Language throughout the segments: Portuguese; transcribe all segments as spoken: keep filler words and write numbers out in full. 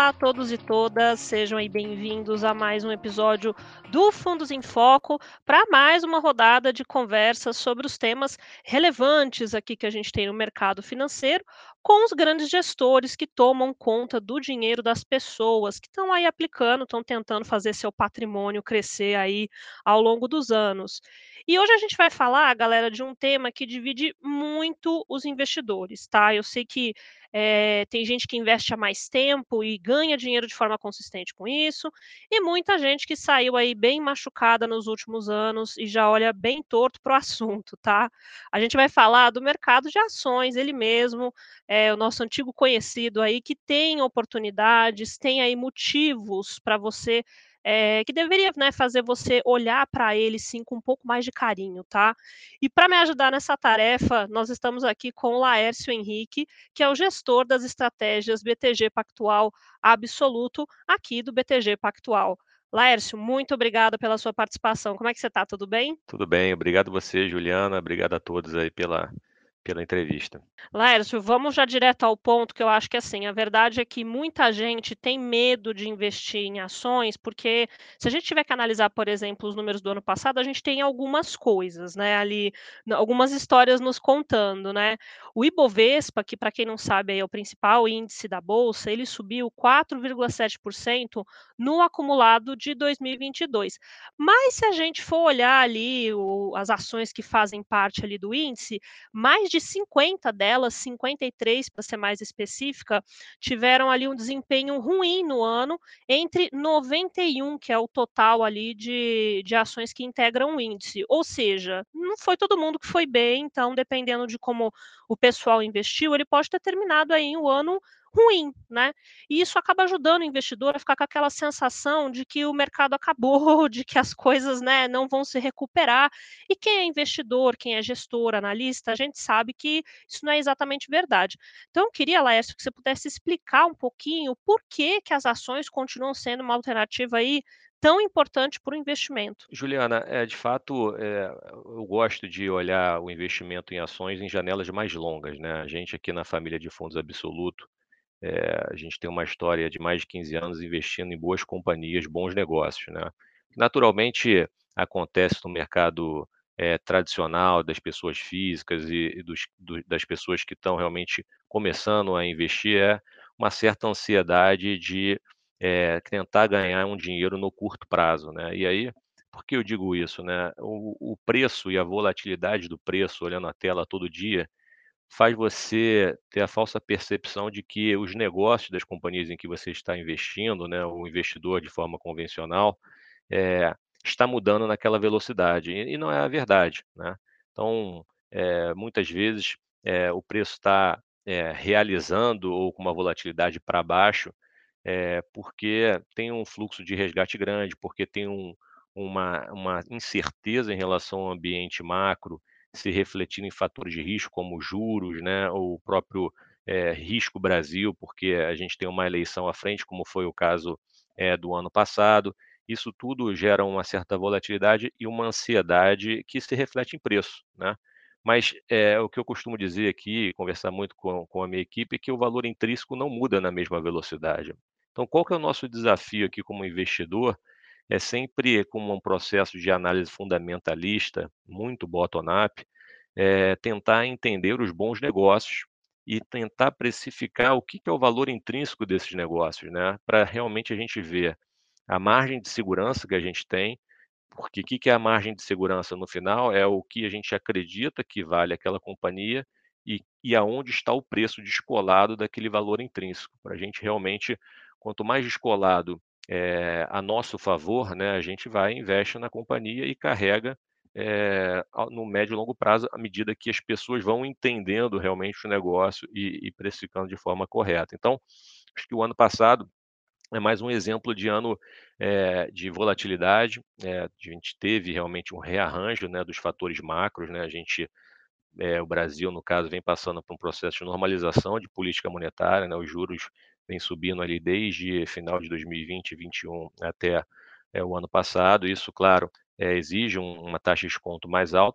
Olá a todos e todas, sejam aí bem-vindos a mais um episódio do Fundos em Foco, para mais uma rodada de conversas sobre os temas relevantes aqui que a gente tem no mercado financeiro, com os grandes gestores que tomam conta do dinheiro das pessoas, que estão aí aplicando, estão tentando fazer seu patrimônio crescer aí ao longo dos anos. E hoje a gente vai falar, galera, de um tema que divide muito os investidores, tá? Eu sei que eh, tem gente que investe há mais tempo e ganha dinheiro de forma consistente com isso, e muita gente que saiu aí bem machucada nos últimos anos e já olha bem torto para o assunto, tá? A gente vai falar do mercado de ações, ele mesmo, é, o nosso antigo conhecido aí, que tem oportunidades, tem aí motivos para você, é, que deveria, né, fazer você olhar para ele sim com um pouco mais de carinho, tá? E para me ajudar nessa tarefa, nós estamos aqui com o Laércio Henrique, que é o gestor das estratégias B T G Pactual Absoluto, aqui do B T G Pactual. Laércio, muito obrigada pela sua participação. Como é que você está? Tudo bem? Tudo bem, obrigado você, Juliana, obrigado a todos aí pela, pela entrevista. Laércio, vamos já direto ao ponto, que eu acho que assim, a verdade é que muita gente tem medo de investir em ações, porque se a gente tiver que analisar, por exemplo, os números do ano passado, a gente tem algumas coisas, né, ali, n- algumas histórias nos contando, né? O Ibovespa, que para quem não sabe aí, é o principal índice da bolsa, ele subiu quatro vírgula sete por cento no acumulado de dois mil e vinte e dois. Mas se a gente for olhar ali o- as ações que fazem parte ali do índice, mais de cinquenta delas, cinquenta e três para ser mais específica, tiveram ali um desempenho ruim no ano, entre noventa e um, que é o total ali de, de ações que integram o índice. Ou seja, não foi todo mundo que foi bem, então, dependendo de como o pessoal investiu, ele pode ter terminado aí o ano ruim, né? E isso acaba ajudando o investidor a ficar com aquela sensação de que o mercado acabou, de que as coisas, né, não vão se recuperar. E quem é investidor, quem é gestor, analista, a gente sabe que isso não é exatamente verdade. Então, eu queria, Laércio, que você pudesse explicar um pouquinho por que, que as ações continuam sendo uma alternativa aí tão importante para o investimento. Juliana, é, de fato, é, eu gosto de olhar o investimento em ações em janelas mais longas, né? A gente aqui na família de fundos Absoluto, é, a gente tem uma história de mais de quinze anos investindo em boas companhias, bons negócios, né? Naturalmente, acontece no mercado é, tradicional das pessoas físicas e, e dos, do- das pessoas que estão realmente começando a investir, é uma certa ansiedade de é, tentar ganhar um dinheiro no curto prazo, né? E aí, por que eu digo isso, né? O, o preço e a volatilidade do preço, olhando a tela todo dia, faz você ter a falsa percepção de que os negócios das companhias em que você está investindo, né, o investidor de forma convencional, eh, está mudando naquela velocidade, e e não é a verdade, né. Então, eh, muitas vezes, eh, o preço está, eh, realizando ou com uma volatilidade para baixo, eh, porque tem um fluxo de resgate grande, porque tem um uma uma incerteza em relação ao ambiente macro, se refletindo em fatores de risco como juros, né, ou o próprio, eh, risco Brasil, porque a gente tem uma eleição à frente, como foi o caso, eh, do ano passado. Isso tudo gera uma certa volatilidade e uma ansiedade que se reflete em preço, né. Mas, eh, o que eu costumo dizer aqui, conversar muito com com a minha equipe, é que o valor intrínseco não muda na mesma velocidade. Então qual que é o nosso desafio aqui como investidor? É sempre como um processo de análise fundamentalista, muito bottom-up, eh, tentar entender os bons negócios e tentar precificar o que que é o valor intrínseco desses negócios, né, para realmente a gente ver a margem de segurança que a gente tem, porque o que que é a margem de segurança no final? É o que a gente acredita que vale aquela companhia e e aonde está o preço descolado daquele valor intrínseco, para a gente realmente, quanto mais descolado, eh, a nosso favor, né, a gente vai e investe na companhia e carrega, eh, ao no médio e longo prazo, à medida que as pessoas vão entendendo realmente o negócio e e precificando de forma correta. Então, acho que o ano passado é mais um exemplo de ano, eh, de volatilidade, eh, a gente teve realmente um rearranjo, né, dos fatores macros, né, a gente, eh, o Brasil, no caso, vem passando por um processo de normalização de política monetária, né, os juros vêm subindo ali desde final de dois mil e vinte e vinte e um até, eh, o ano passado. Isso, claro, eh, exige um uma taxa de desconto mais alta e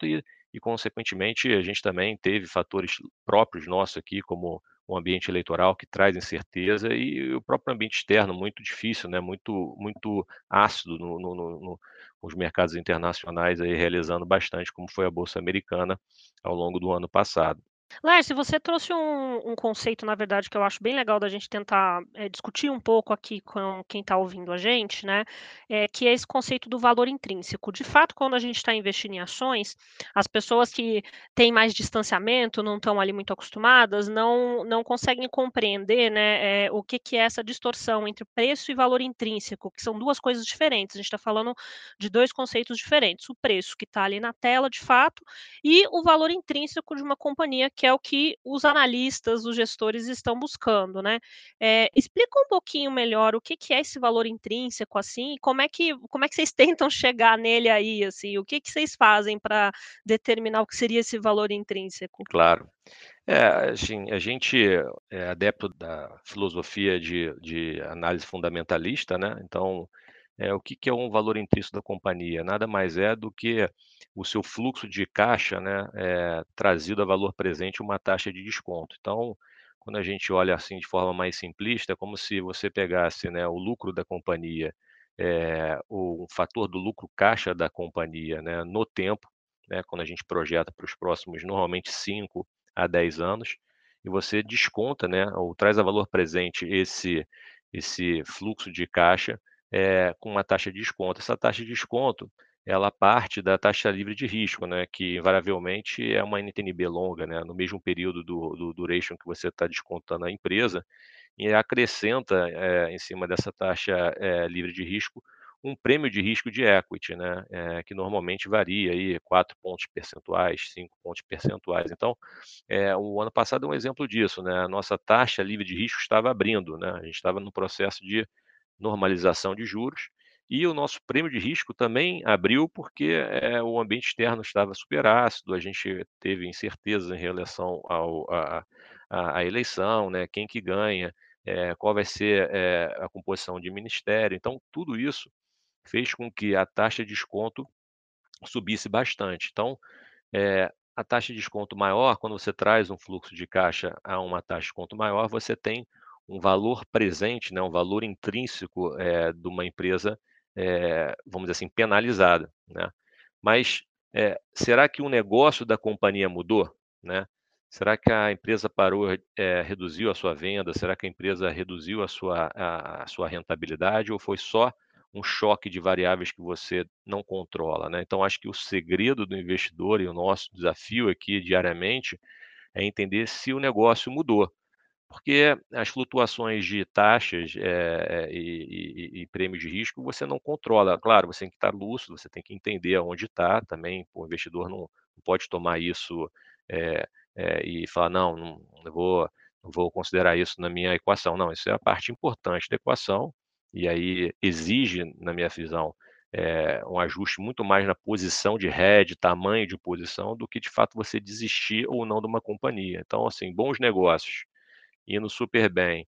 e consequentemente a gente também teve fatores próprios nossos aqui, como o ambiente eleitoral que traz incerteza e o próprio ambiente externo muito difícil, né, muito muito ácido no no no no os mercados internacionais aí realizando bastante, como foi a bolsa americana ao longo do ano passado. Laércio, você trouxe um um conceito, na verdade, que eu acho bem legal da gente tentar, eh, discutir um pouco aqui com quem está ouvindo a gente, né, eh, que é esse conceito do valor intrínseco. De fato, quando a gente está investindo em ações, as pessoas que têm mais distanciamento, não estão ali muito acostumadas, não não conseguem compreender, né, eh, o que que é essa distorção entre preço e valor intrínseco, que são duas coisas diferentes. A gente está falando de dois conceitos diferentes. O preço que está ali na tela, de fato, e o valor intrínseco de uma companhia, que é o que os analistas, os gestores estão buscando, né. Eh, explica um pouquinho melhor o que que é esse valor intrínseco, assim, e como é que como é que vocês tentam chegar nele aí, assim, o que que vocês fazem para determinar o que seria esse valor intrínseco? Claro. É, assim, a gente é adepto da filosofia de de análise fundamentalista, né, então, eh, o que que é um valor intrínseco da companhia? Nada mais é do que o seu fluxo de caixa, né, eh, trazido a valor presente uma taxa de desconto. Então, quando a gente olha, assim, de forma mais simplista, é como se você pegasse, né, o lucro da companhia, eh, o fator do lucro caixa da companhia, né, no tempo, né, quando a gente projeta para os próximos, normalmente cinco a dez anos, e você desconta, né, ou traz a valor presente esse esse fluxo de caixa, eh, com uma taxa de desconto. Essa taxa de desconto, ela parte da taxa livre de risco, né, que invariavelmente é uma N T N B longa, né, no mesmo período do do duration que você está descontando a empresa, e acrescenta, eh, em cima dessa taxa, eh, livre de risco, um prêmio de risco de equity, né, eh, que normalmente varia aí quatro pontos percentuais, cinco pontos percentuais. Então, eh, o ano passado é um exemplo disso, né, a nossa taxa livre de risco estava abrindo, né, a gente estava num processo de normalização de juros, e o nosso prêmio de risco também abriu, porque, eh, o ambiente externo estava super ácido, a gente teve incertezas em relação ao a a à eleição, né, quem que ganha, eh, qual vai ser, eh, a composição de ministério. Então, tudo isso fez com que a taxa de desconto subisse bastante. Então, eh, a taxa de desconto maior, quando você traz um fluxo de caixa a uma taxa de desconto maior, você tem um valor presente, né, um valor intrínseco, eh, de uma empresa, eh, vamos dizer assim, penalizada, né. Mas, eh, será que o negócio da companhia mudou, né? Será que a empresa parou, eh, reduziu a sua venda? Será que a empresa reduziu a sua a a sua rentabilidade ou foi só um choque de variáveis que você não controla, né. Então acho que o segredo do investidor e o nosso desafio aqui diariamente, é entender se o negócio mudou. Porque as flutuações de taxas, eh eh, e e e prêmios de risco você não controla. Claro, você tem que estar lúcido, você tem que entender aonde está também, o investidor não não pode tomar isso, eh eh, e falar: "Não, não não vou não vou considerar isso na minha equação". Não, isso é a parte importante da equação, e aí exige, na minha visão, eh, um ajuste muito mais na posição de hedge, tamanho de posição, do que de fato você desistir ou não de uma companhia. Então, assim, bons negócios indo super bem,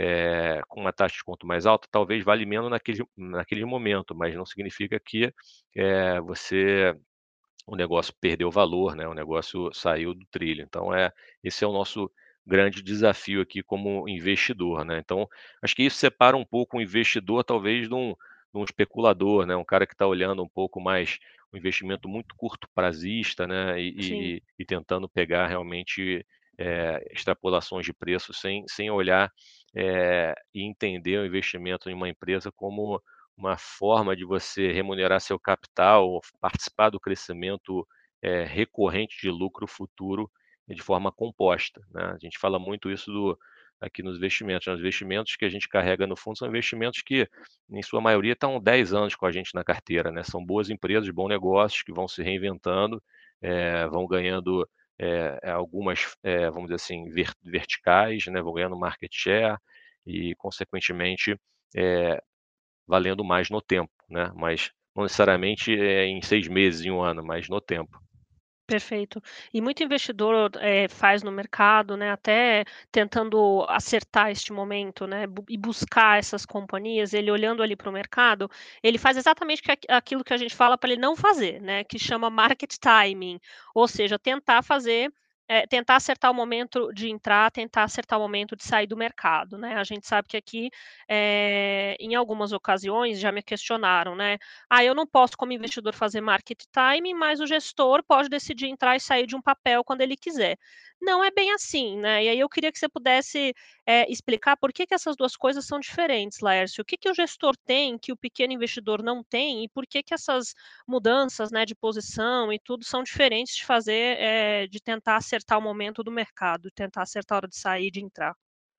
eh, com uma taxa de desconto mais alta, talvez vale menos naquele naquele momento, mas não significa que, eh, você o negócio perdeu valor, né, o negócio saiu do trilho. Então é esse é o nosso grande desafio aqui como investidor, né. Então, acho que isso separa um pouco o investidor talvez de um de um especulador, né, um cara que está olhando um pouco mais um investimento muito curto prazista, né, Sim. e e e tentando pegar realmente, eh, extrapolações de preço sem sem olhar, eh, e entender o investimento em uma empresa como uma forma de você remunerar seu capital ou participar do crescimento, eh, recorrente de lucro futuro de forma composta, né. A gente fala muito isso do aqui nos investimentos, né, os investimentos que a gente carrega no fundo são investimentos que, em sua maioria, estão dez anos com a gente na carteira, né, são boas empresas, bons negócios que vão se reinventando, eh, vão ganhando, eh, algumas, eh, vamos dizer assim, ver verticais, né, vão ganhando market share e, consequentemente, eh, valendo mais no tempo, né, mas não necessariamente, eh, em seis meses, em um ano, mas no tempo. Perfeito. E muito investidor, eh, faz no mercado, né, até tentando acertar este momento, né, bu e buscar essas companhias, ele olhando ali para o mercado, ele faz exatamente que aqui aquilo que a gente fala para ele não fazer, né, que chama market timing, ou seja, tentar fazer, eh, tentar acertar o momento de entrar, tentar acertar o momento de sair do mercado, né. A gente sabe que aqui, eh, em algumas ocasiões já me questionaram, né: "Ah, eu não posso como investidor fazer market timing, mas o gestor pode decidir entrar e sair de um papel quando ele quiser". Não é bem assim, né, e aí eu queria que você pudesse, eh, explicar por que que essas duas coisas são diferentes, Laércio. O que que o gestor tem que o pequeno investidor não tem e por que que essas mudanças, né, de posição e tudo são diferentes de fazer, eh, de tentar acertar o momento do mercado, tentar acertar a hora de sair e de entrar?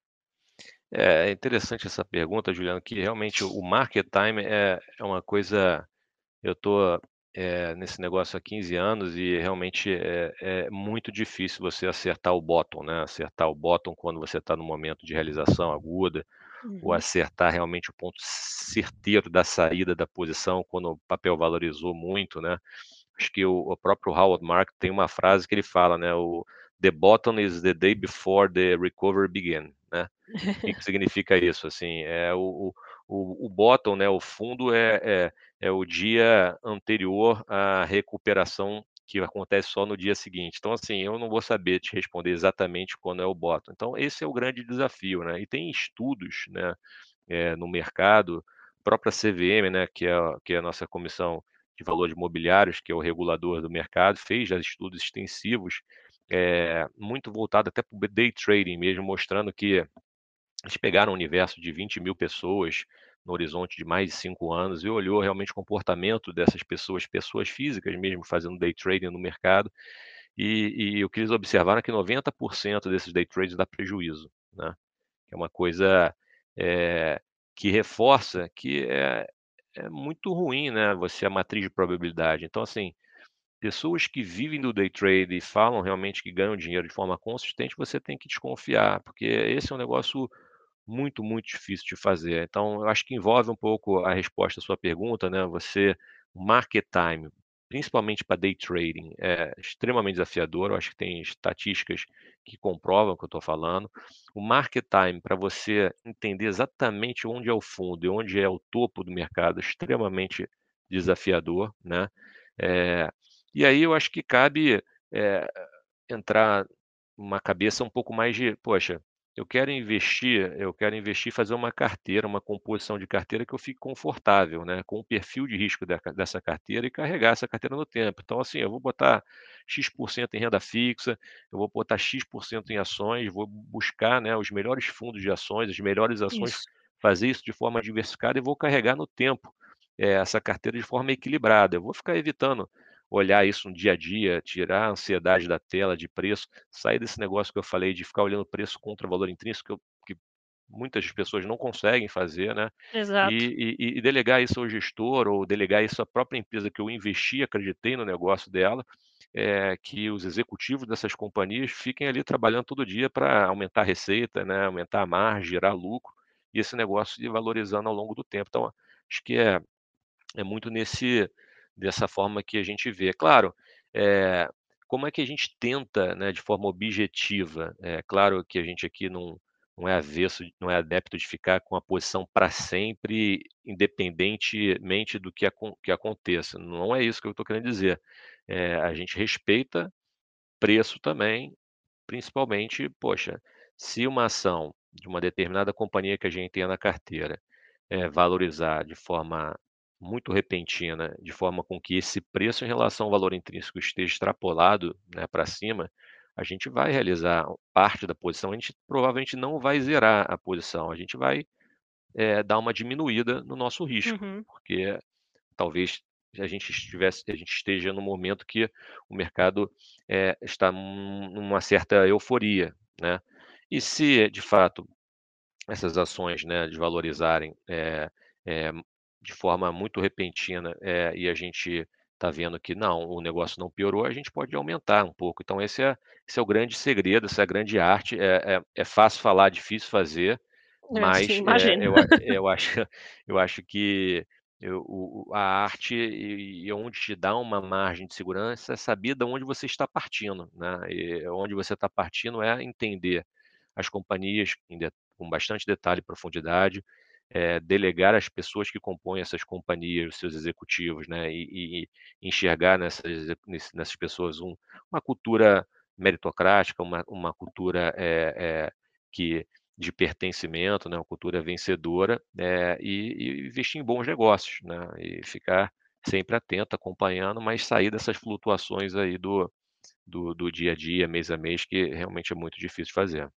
É, é interessante essa pergunta, Juliano, que realmente o market time é é uma coisa. Eu tô, eh, nesse negócio há quinze anos e realmente é é muito difícil você acertar o bottom, né, acertar o bottom quando você está no momento de realização aguda, ou Uhum. acertar realmente o ponto certeiro da saída da posição quando o papel valorizou muito, né. Acho que o o próprio Howard Marks tem uma frase que ele fala, né, o "The bottom is the day before the recovery begin", né. O que que significa isso? Assim, é o o o bottom, né, o fundo é é é o dia anterior à recuperação que acontece só no dia seguinte. Então, assim, eu não vou saber te responder exatamente quando é o bottom. Então esse é o grande desafio, né. E tem estudos, né, eh, no mercado, a própria C V M, né, que é a que é a nossa Comissão de Valores Mobiliários, que é o regulador do mercado, fez já estudos extensivos, eh, muito voltado até para o day trading mesmo, mostrando que eles pegaram um universo de vinte mil pessoas no horizonte de mais de cinco anos e olhou realmente o comportamento dessas pessoas, pessoas físicas mesmo fazendo day trading no mercado, e e o que eles observaram é que noventa por cento desses day trades dá prejuízo, né, que é uma coisa, eh, que reforça que é é muito ruim, né, você a matriz de probabilidade. Então, assim, pessoas que vivem do day trade e falam realmente que ganham dinheiro de forma consistente, você tem que desconfiar, porque esse é um negócio muito, muito difícil de fazer. Então, eu acho que envolve um pouco a resposta à sua pergunta, né, você o market time, principalmente para day trading, é extremamente desafiador, eu acho que tem estatísticas que comprovam o que eu estou falando. O market time, para você entender exatamente onde é o fundo e onde é o topo do mercado, é extremamente desafiador, né. Eh, e aí eu acho que cabe, eh, entrar uma cabeça um pouco mais de: "Poxa, eu quero investir eu quero investir e fazer uma carteira, uma composição de carteira que eu fique confortável, né, com o perfil de risco deca dessa carteira e carregar essa carteira no tempo. Então, assim, eu vou botar X% em renda fixa, eu vou botar X% em ações, vou buscar, né, os melhores fundos de ações, as melhores ações, Isso, fazer isso de forma diversificada e vou carregar no tempo, eh, essa carteira de forma equilibrada. Eu vou ficar evitando olhar isso no dia a dia, tirar a ansiedade da tela de preço, sair desse negócio que eu falei de ficar olhando preço contra valor intrínseco, que eu que muitas pessoas não conseguem fazer, né, exato. e e e delegar isso ao gestor ou delegar isso à própria empresa que eu investi, acreditei no negócio dela, eh, que os executivos dessas companhias fiquem ali trabalhando todo dia para aumentar a receita, né, aumentar a margem, gerar lucro, e esse negócio ir valorizando ao longo do tempo. Então, acho que é é muito nesse dessa forma que a gente vê. Claro, eh, como é que a gente tenta, né, de forma objetiva, é claro que a gente aqui não não é avesso, não é adepto de ficar com a posição para sempre, independentemente do que acon que aconteça, não é isso que eu estou querendo dizer. Eh, a gente respeita preço também, principalmente, poxa, se uma ação de uma determinada companhia que a gente tenha na carteira, eh, valorizar de forma muito repentina, de forma com que esse preço em relação ao valor intrínseco esteja extrapolado, né, para cima, a gente vai realizar parte da posição, a gente provavelmente não vai zerar a posição, a gente vai, eh, dar uma diminuída no nosso risco, Uhum. porque talvez a gente estivesse a gente esteja no momento que o mercado, eh, está num numa certa euforia, né. E se de fato essas ações, né, desvalorizarem, eh eh, de forma muito repentina, eh, e a gente está vendo que não, o negócio não piorou, a gente pode aumentar um pouco. Então esse é esse é o grande segredo, essa é a grande arte. É é é fácil falar, difícil fazer, É, sim, mas, eh, imagino. eu a eu acho eu acho que eu o o a arte e e onde te dá uma margem de segurança é saber da onde você está partindo, né, e onde você está partindo é entender as companhias em de com bastante detalhe e profundidade, eh, delegar as pessoas que compõem essas companhias, os seus executivos, né, e e e enxergar nessas exec nesse nessas pessoas um uma cultura meritocrática, uma uma cultura, eh eh, que de pertencimento, né, uma cultura vencedora, eh, e e investir em bons negócios, né, e ficar sempre atento, acompanhando, mas sair dessas flutuações aí do do do dia a dia, mês a mês, que realmente é muito difícil fazer.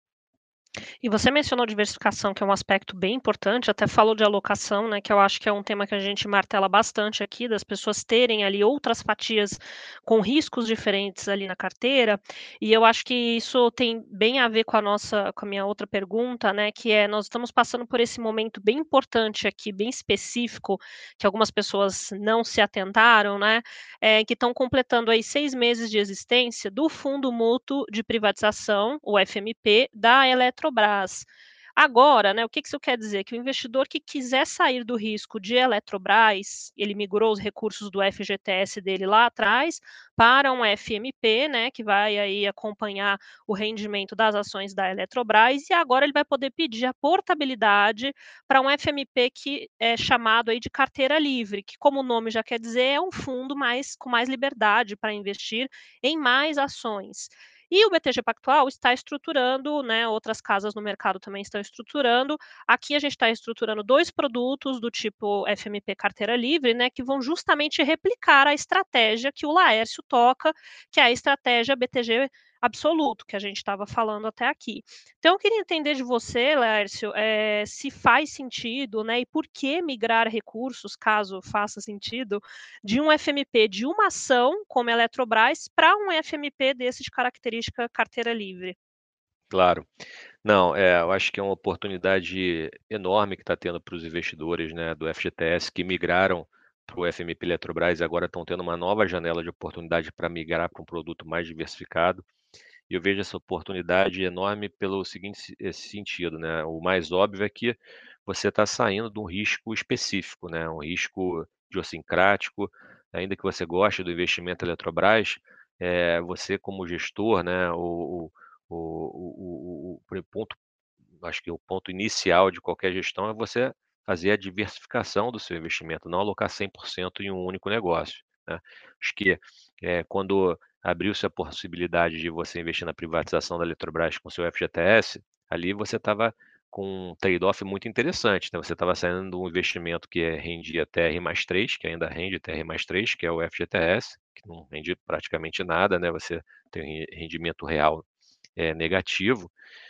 E você mencionou diversificação, que é um aspecto bem importante, até falou de alocação, né, que eu acho que é um tema que a gente martela bastante aqui, das pessoas terem ali outras fatias com riscos diferentes ali na carteira, e eu acho que isso tem bem a ver com a nossa com a minha outra pergunta, né, que é, nós estamos passando por esse momento bem importante aqui, bem específico, que algumas pessoas não se atentaram, né, eh, que estão completando aí seis meses de existência do Fundo Mútuo de Privatização, o F M P, da Eletrobras. Agora, né, o que que isso quer dizer? Que o investidor que quiser sair do risco de Eletrobras, ele migrou os recursos do F G T S dele lá atrás para um F M P, né, que vai aí acompanhar o rendimento das ações da Eletrobras, e agora ele vai poder pedir a portabilidade para um F M P que é chamado aí de carteira livre, que como o nome já quer dizer, é um fundo mais com mais liberdade para investir em mais ações. E o B T G Pactual está estruturando, né, outras casas no mercado também estão estruturando. Aqui a gente está estruturando dois produtos do tipo F M P carteira livre, né, que vão justamente replicar a estratégia que o Laércio toca, que é a estratégia B T G absoluto, que a gente estava falando até aqui. Então eu queria entender de você, Laércio, eh, se faz sentido, né, e por que migrar recursos, caso faça sentido, de um F M P de uma ação, como a Eletrobras, para um F M P desse de característica carteira livre. Claro. Não, é, eu acho que é uma oportunidade enorme que está tendo para os investidores, né, do F G T S que migraram para o F M P Eletrobras e agora estão tendo uma nova janela de oportunidade para migrar para um produto mais diversificado. E eu vejo essa oportunidade enorme pelo seguinte se esse sentido, né, o mais óbvio é que você está saindo de um risco específico, né, um risco idiosincrático, ainda que você goste do investimento Eletrobras, eh, você como gestor, né, o o o o o o ponto acho que o ponto inicial de qualquer gestão é você fazer a diversificação do seu investimento, não alocar cem por cento em um único negócio, né. Acho que, eh, quando abriu-se a possibilidade de você investir na privatização da Eletrobras com seu F G T S, ali você estava com um trade-off muito interessante, né, você estava saindo de um investimento que, eh, rendia T R mais três, que ainda rende T R mais três, que é o F G T S, que não rende praticamente nada, né, você tem ren rendimento real, eh, negativo,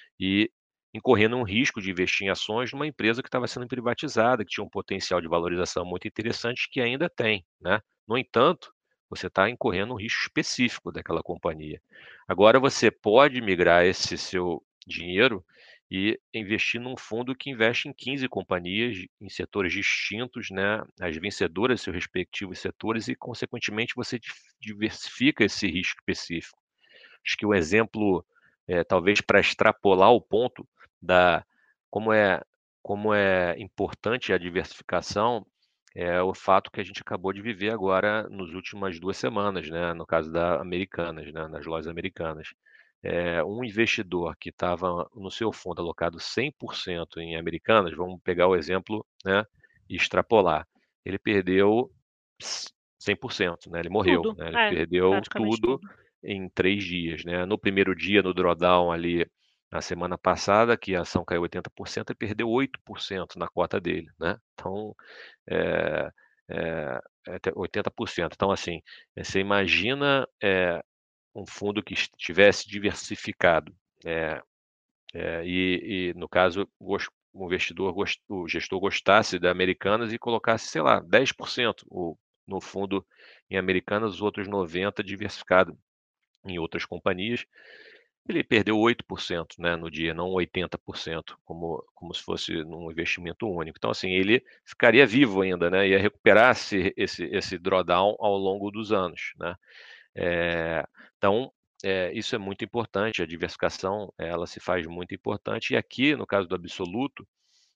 e incorrendo um risco de investir em ações numa empresa que estava sendo privatizada, que tinha um potencial de valorização muito interessante, que ainda tem, né. No entanto, você está incorrendo um risco específico daquela companhia. Agora você pode migrar esse seu dinheiro e investir num fundo que investe em quinze companhias em setores distintos, né, as vencedoras dos seus respectivos setores e consequentemente você dif diversifica esse risco específico. Acho que o exemplo, eh, talvez para extrapolar o ponto da como é como é importante a diversificação, é o fato que a gente acabou de viver agora nos últimas duas semanas, né, no caso da Americanas, né, nas lojas Americanas. Eh, um investidor que estava no seu fundo alocado cem por cento em Americanas, vamos pegar o exemplo, né, e extrapolar, ele perdeu cem por cento, né, ele morreu, Tudo, né, ele é, perdeu praticamente tudo tudo. em três dias, né. No primeiro dia, no drawdown ali, na semana passada, que a ação caiu oitenta por cento, ele perdeu oito por cento na cota dele, né. Então, eh eh, até oitenta por cento. Então, assim, eh, você imagina, eh, um fundo que estivesse diversificado, eh eh, e e no caso, gos o investidor gos o gestor gostasse da Americanas e colocasse, sei lá, dez por cento o no fundo em Americanas, os outros noventa diversificado em outras companhias, ele perdeu oito por cento, né, no dia, não oitenta por cento, como como se fosse num investimento único. Então, assim, ele ficaria vivo ainda, né, ia recuperar esse esse esse drawdown ao longo dos anos, né. Eh, então, eh, isso é muito importante, a diversificação, ela se faz muito importante e aqui, no caso do absoluto,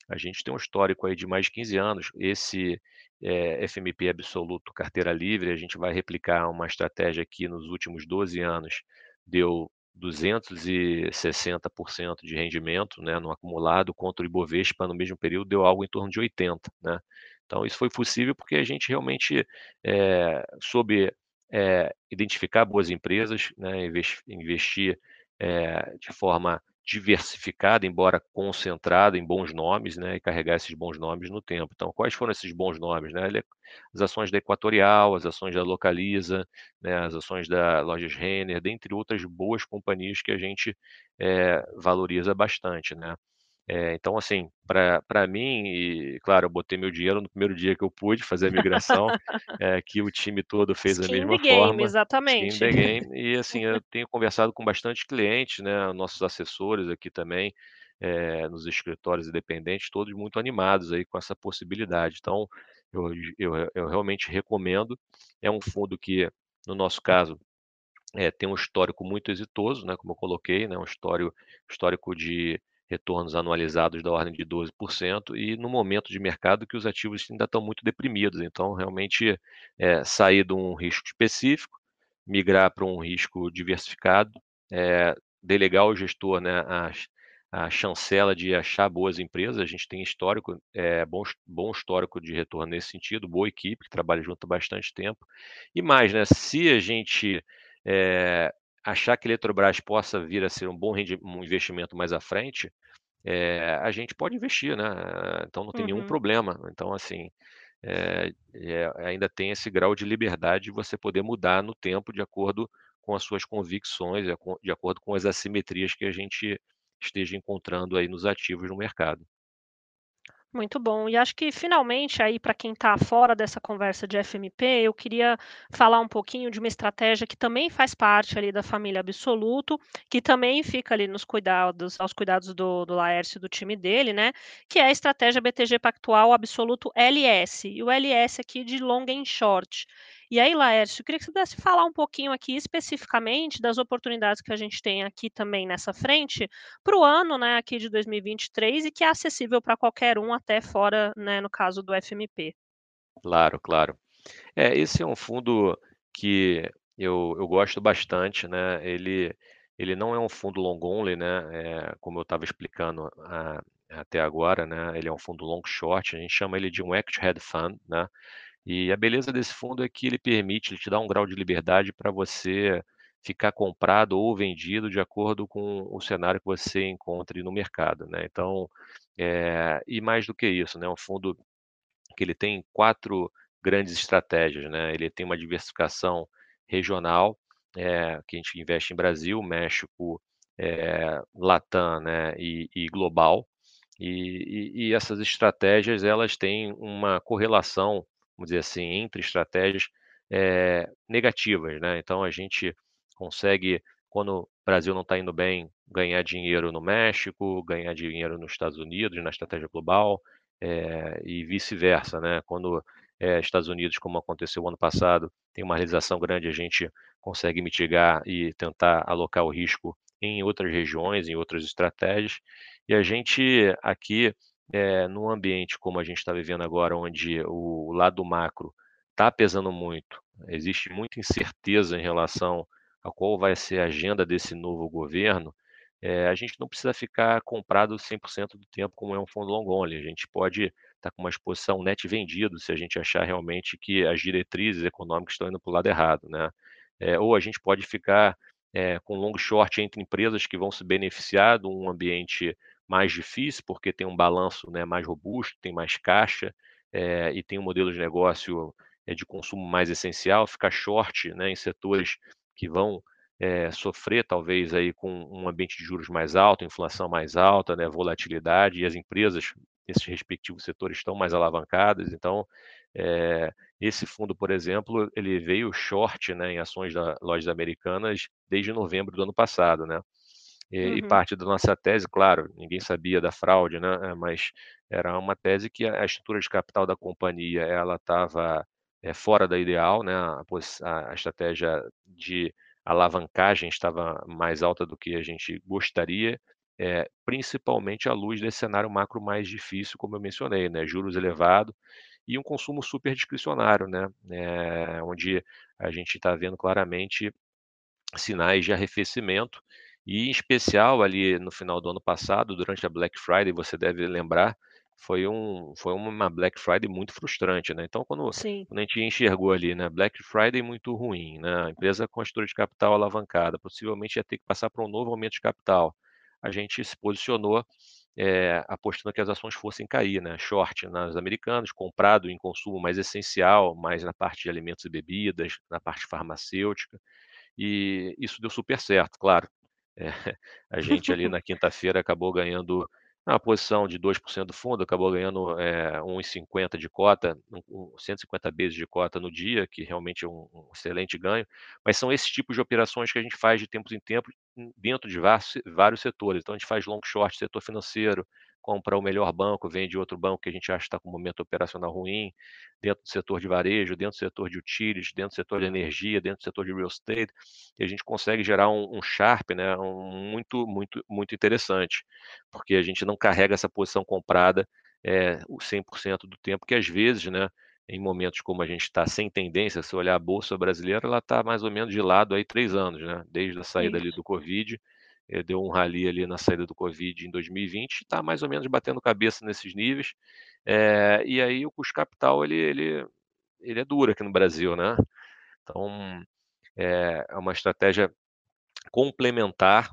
A gente tem um histórico aí de mais de quinze anos. Esse, eh, F M P absoluto carteira livre, a gente vai replicar uma estratégia que nos últimos doze anos deu duzentos e sessenta por cento de rendimento, né, no acumulado, contra o Ibovespa no mesmo período deu algo em torno de oitenta, né. Então isso foi possível porque a gente realmente, eh, soube, eh, identificar boas empresas, né, inves investir, eh, de forma diversificada, embora concentrada em bons nomes, né, e carregar esses bons nomes no tempo. Então, quais foram esses bons nomes, né? Ele as ações da Equatorial, as ações da Localiza, né, as ações da Lojas Renner, dentre outras boas companhias que a gente, eh, valoriza bastante, né. Eh, então assim, para pra mim e claro, eu botei meu dinheiro no primeiro dia que eu pude fazer a migração, eh, que o time todo fez a Skin in mesma the game, forma, skin in exatamente. the game, e assim, eu tenho conversado com bastante clientes, né, nossos assessores aqui também, eh, nos escritórios independentes, todos muito animados aí com essa possibilidade. Então, eu eu eu realmente recomendo. É um fundo que, no nosso caso, é, tem um histórico muito exitoso, né, como eu coloquei, né, um histório histórico de retornos anualizados da ordem de doze por cento e no momento de mercado que os ativos ainda estão muito deprimidos. Então, realmente, eh, sair de um risco específico, migrar para um risco diversificado, eh, delegar ao gestor, né, a a chancela de achar boas empresas. A gente tem histórico, eh, bom bom histórico de retorno nesse sentido, boa equipe que trabalha junto há bastante tempo. E mais, né, se a gente eh, achar que a Eletrobras possa vir a ser um bom rendi um investimento mais à frente, eh, a gente pode investir, né, então não tem nenhum Uhum. problema. Então assim, eh eh, ainda tem esse grau de liberdade de você poder mudar no tempo de acordo com as suas convicções, de acor de acordo com as assimetrias que a gente esteja encontrando aí nos ativos no mercado. Muito bom. E acho que finalmente aí para quem está fora dessa conversa de F M P, eu queria falar um pouquinho de uma estratégia que também faz parte ali da família Absoluto, que também fica ali nos cuidados aos cuidados do do Laércio e do time dele, né, que é a estratégia B T G Pactual Absoluto L S, e o L S aqui de long and short. E aí, Laércio, eu queria que você pudesse falar um pouquinho aqui especificamente das oportunidades que a gente tem aqui também nessa frente, para o ano, né, aqui de dois mil e vinte e três e que é acessível para qualquer um, até fora, né, no caso do F M P. Claro, claro. É, esse é um fundo que eu eu gosto bastante, né, ele ele não é um fundo long only, né, eh, como eu estava explicando a até agora, né, ele é um fundo long short, a gente chama ele de um equity hedge fund, né, e a beleza desse fundo é que ele permite, ele te dá um grau de liberdade para você ficar comprado ou vendido de acordo com o cenário que você encontre no mercado, né. Então, eh, e mais do que isso, né, um fundo que ele tem quatro grandes estratégias, né, ele tem uma diversificação regional, eh, que a gente investe em Brasil, México, eh, Latam, né, e e global. E e e essas estratégias, elas têm uma correlação, vamos dizer assim, entre estratégias, eh, negativas, né. Então a gente consegue, quando o Brasil não está indo bem, ganhar dinheiro no México, ganhar dinheiro nos Estados Unidos, na estratégia global, eh, e vice-versa, né. Quando, eh, Estados Unidos, como aconteceu ano passado, tem uma realização grande, a gente consegue mitigar e tentar alocar o risco em outras regiões, em outras estratégias. E a gente aqui, eh, num ambiente como a gente está vivendo agora, onde o lado macro está pesando muito, existe muita incerteza em relação a qual vai ser a agenda desse novo governo, eh, a gente não precisa ficar comprado cem por cento do tempo como é um fundo long only, a gente pode estar com uma exposição net vendido, se a gente achar realmente que as diretrizes econômicas estão indo para o lado errado, né. Eh, ou a gente pode ficar, eh, com long short entre empresas que vão se beneficiar de um ambiente mais difícil, porque tem um balanço, né, mais robusto, tem mais caixa, eh, e tem um modelo de negócio, eh, de consumo mais essencial, ficar short, né, em setores que vão, eh, sofrer talvez aí com um ambiente de juros mais alto, inflação mais alta, né, volatilidade, e as empresas nesses respectivos setores estão mais alavancadas. Então, eh, esse fundo, por exemplo, ele veio short, né, em ações da lojas americanas desde novembro do ano passado, né. E e Uhum. parte da nossa tese, claro, ninguém sabia da fraude, né, eh, mas era uma tese que a a estrutura de capital da companhia, ela estava, eh, fora da ideal, né, a poss a a estratégia de alavancagem estava mais alta do que a gente gostaria, eh, principalmente à luz desse cenário macro mais difícil, como eu mencionei, né, juros elevados e um consumo super discricionário, né, eh, onde a gente está vendo claramente sinais de arrefecimento e, em especial, ali no final do ano passado, durante a Black Friday, você deve lembrar, foi um foi uma Black Friday muito frustrante, né. Então quando Sim. quando a gente enxergou ali, né, Black Friday muito ruim, né, a empresa com a estrutura de capital alavancada, possivelmente ia ter que passar por um novo aumento de capital. A gente se posicionou, eh, apostando que as ações fossem cair, né, short nas americanas, comprado em consumo mais essencial, mais na parte de alimentos e bebidas, na parte farmacêutica. E isso deu super certo, claro. Eh, a gente ali na quinta-feira acabou ganhando uma posição de dois por cento do fundo, acabou ganhando, eh, um e cinquenta de cota, um um cento e cinquenta basis de cota no dia, que realmente é um um excelente ganho, mas são esses tipos de operações que a gente faz de tempos em tempos, hum, dentro de vários se vários setores. Então a gente faz long short, setor financeiro, compra o melhor banco, vende outro banco que a gente acha que está com um momento operacional ruim, dentro do setor de varejo, dentro do setor de utilities, dentro do setor de energia, dentro do setor de real estate, e a gente consegue gerar um um Sharpe, né, um muito muito muito interessante, porque a gente não carrega essa posição comprada, eh, o cem por cento do tempo, que às vezes, né, em momentos como a gente está sem tendência, se olhar a bolsa brasileira, ela está mais ou menos de lado aí três anos, né, desde a saída ali Isso. do Covid, eh, deu um rally ali na saída do Covid em dois mil e vinte, está mais ou menos batendo cabeça nesses níveis, eh, e aí o custo capital ele ele ele é duro aqui no Brasil, né. Então, eh, é uma estratégia complementar,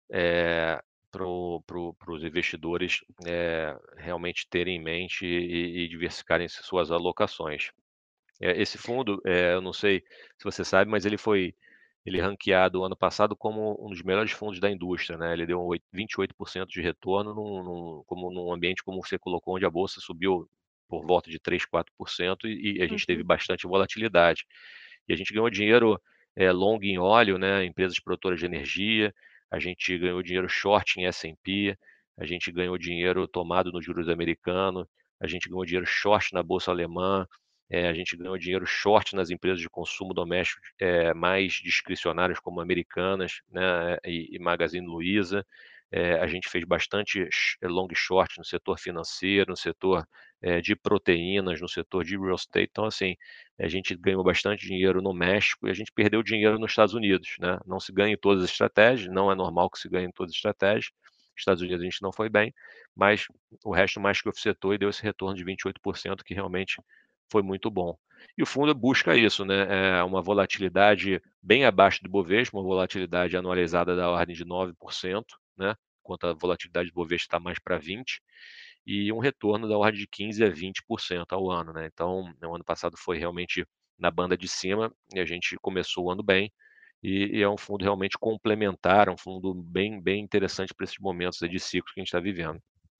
eh, para o para o para os investidores, eh, realmente terem em mente e e diversificarem suas alocações. Eh, esse fundo, eh, eu não sei se você sabe, mas ele foi ele ranqueado ano passado como um dos melhores fundos da indústria, né, ele deu um oit vinte e oito por cento de retorno num num como num ambiente como você colocou, onde a bolsa subiu por volta de três, quatro por cento e e a gente teve Uhum. bastante volatilidade. E a gente ganhou dinheiro, eh, long em óleo, né, empresas produtoras de energia, a gente ganhou dinheiro short em S and P, a gente ganhou dinheiro tomado nos juros americano, a gente ganhou dinheiro short na bolsa alemã, eh, a gente ganhou dinheiro short nas empresas de consumo doméstico, eh, mais discricionárias como Americanas, né, e e Magazine Luiza. Eh, a gente fez bastante sh long short no setor financeiro, no setor, eh, de proteínas, no setor de real estate. Então, assim, a gente ganhou bastante dinheiro no México e a gente perdeu dinheiro nos Estados Unidos, né. Não se ganha em todas as estratégias, não é normal que se ganhe em todas as estratégias. Estados Unidos a gente não foi bem, mas o resto mais que offsetou e deu esse retorno de vinte e oito por cento que realmente foi muito bom. E o fundo busca isso, né, é uma volatilidade bem abaixo do Bovespa, uma volatilidade anualizada da ordem de nove por cento, né, enquanto a volatilidade do Bovespa está mais para vinte, e um retorno da ordem de quinze a vinte por cento ao ano, né. Então, o ano passado foi realmente na banda de cima e a gente começou o ano bem, e e é um fundo realmente complementar, é um fundo bem bem interessante para esses momentos aí de ciclo que a gente está vivendo.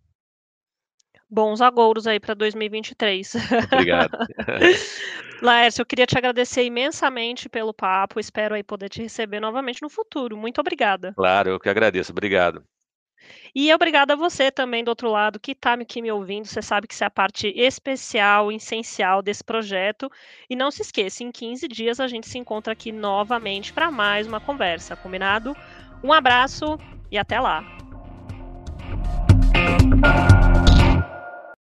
Bons agouros aí para dois mil e vinte e três. Obrigado. Laércio, eu queria te agradecer imensamente pelo papo, espero aí poder te receber novamente no futuro. Muito obrigada. Claro, eu que agradeço. Obrigado. E obrigada a você também do outro lado que está aqui me ouvindo, você sabe que você é a parte especial, essencial desse projeto. E não se esqueça, em quinze dias a gente se encontra aqui novamente para mais uma conversa, combinado? Um abraço e até lá.